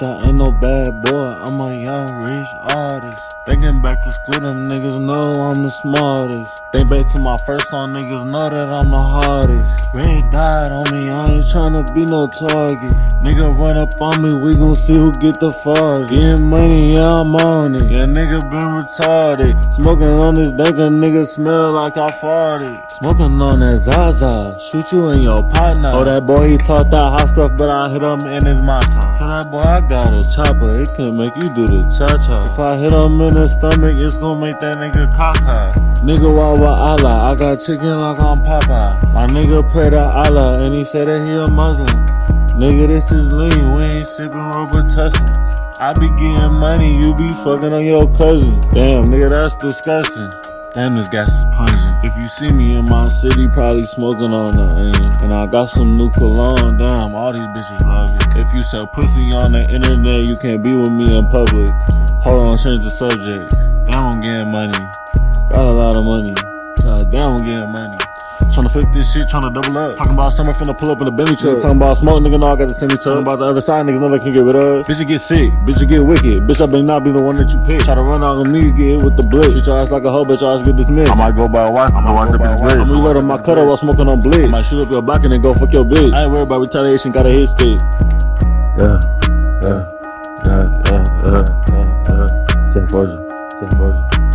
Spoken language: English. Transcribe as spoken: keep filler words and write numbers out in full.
bitch, I ain't no bad boy, I'm a young rich artist. Thinking back to school, them niggas know I'm the smartest. Think back to my first song, niggas know that I'm the hardest. Red died on me, I ain't tryna be no target. Nigga run up on me, we gon' see who get the farthest. Getting money, yeah, I'm on it. Yeah, nigga been retarded. Smoking on this dank, a nigga smell like I farted. Smoking on that Zaza, shoot you in your partner. Oh, that boy, he talk that hot stuff, but I hit him in his mouth. Tell that boy I got a chopper, it can make you do the cha-cha. If I hit him in the stomach, it's gon' make that nigga cock-high. Nigga walk with Allah, I got chicken like I'm Popeye. My nigga pray to Allah, and he said that he a Muslim. Nigga, this is lean, we ain't sippin' Robitussin. I be getting money, you be fucking on your cousin. Damn, nigga, that's disgusting. Damn, this gas is pungent. If you see me in my city, probably smoking on the end. And I got some new cologne, damn, all these bitches love it. If you sell pussy on the internet, you can't be with me in public. Hold on, change the subject. Damn, I'm getting money. Got a lot of money. God damn, I'm getting money. Tryna flip this shit, tryna double up. Talking about summer finna pull up in the Bentley truck. Talking about smoke, nigga, know I got the semi truck. Talking about the other side, niggas know they can get rid of. Bitch, you get sick, bitch, you get wicked. Bitch, I better not be the one that you pick. Try to run out on me, get hit with the blitz. Treat your ass like a hoe, bitch, your ass get dismissed. I might go by a wife, I'm gonna watch up his blitz. I'm reloading my cutter while smoking on blitz. I might shoot up your block and then go fuck your bitch. I ain't worried about retaliation, got a hit stick. Yeah, yeah, yeah, yeah, yeah, yeah, yeah. J Forza, J Forza.